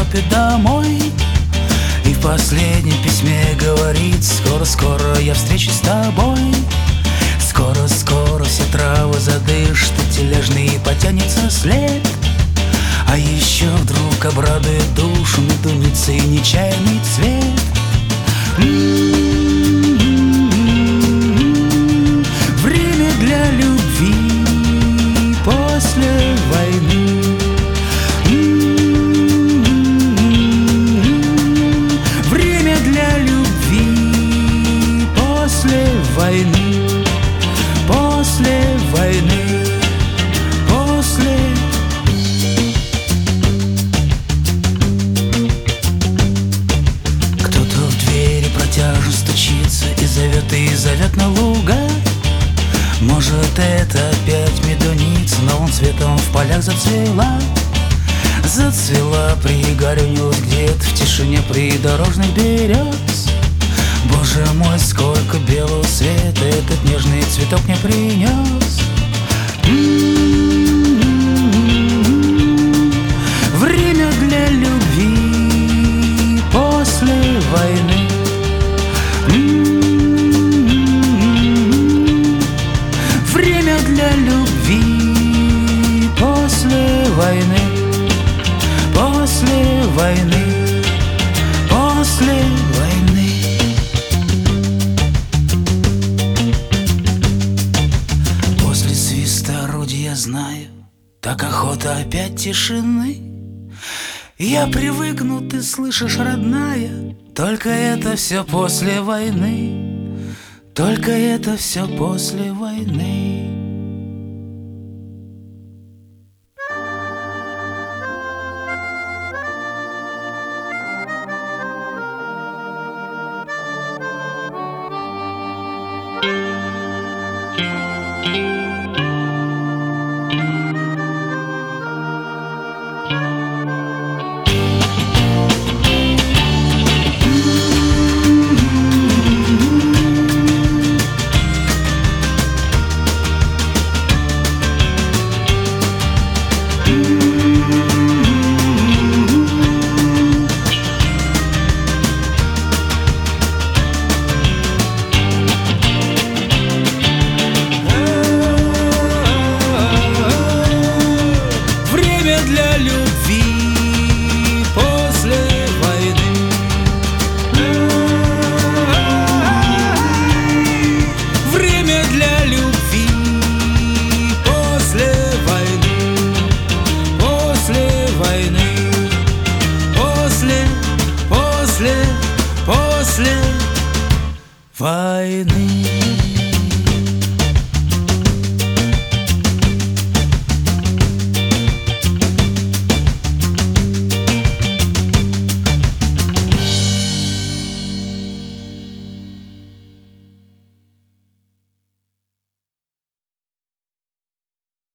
торопит домой. И в последнем письме говорит: скоро-скоро я встречусь с тобой. Скоро-скоро все травы задышат, и тележный потянется след. А еще вдруг обрадует душу медуницей нечаянный цвет. Время для любви после войны. Время для любви после войны. После войны. После. Кто-то в двери протяжно стучится и зовет на луга. Может, это опять медуница, но он цветом в полях зацвела. Зацвела, пригорюнилась где-то в тишине придорожных берез. Боже мой, сколько белого света этот нежный цветок мне принес. Время для любви после войны. Время для любви после войны. После войны. После войны. После свиста орудия, я знаю, так охота опять тишины. Я привыкну, ты слышишь, родная, только это все после войны. Только это все после войны.